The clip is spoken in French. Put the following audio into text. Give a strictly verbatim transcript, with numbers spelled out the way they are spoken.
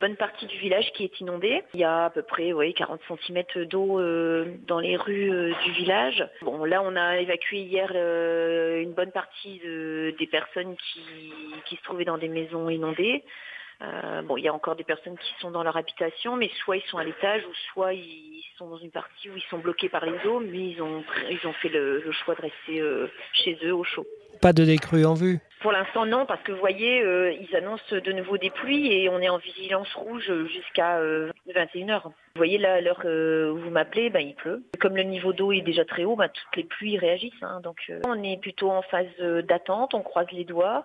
bonne partie du village qui est inondée. Il y a à peu près ouais, quarante centimètres d'eau euh, dans les rues euh, du village. Bon, là, on a évacué hier euh, une bonne partie de, des personnes qui, qui se trouvaient dans des maisons inondées. Euh, bon, il y a encore des personnes qui sont dans leur habitation, mais soit ils sont à l'étage ou soit ils sont dans une partie où ils sont bloqués par les eaux, mais ils ont, ils ont fait le, le choix de rester euh, chez eux au chaud. Pas de décrue en vue? Pour l'instant, non, parce que vous voyez, euh, ils annoncent de nouveau des pluies et on est en vigilance rouge jusqu'à euh, vingt et une heures. Vous voyez, là, à l'heure euh, où vous m'appelez, ben, il pleut. Comme le niveau d'eau est déjà très haut, ben, toutes les pluies réagissent. Hein, donc, euh, on est plutôt en phase d'attente, on croise les doigts.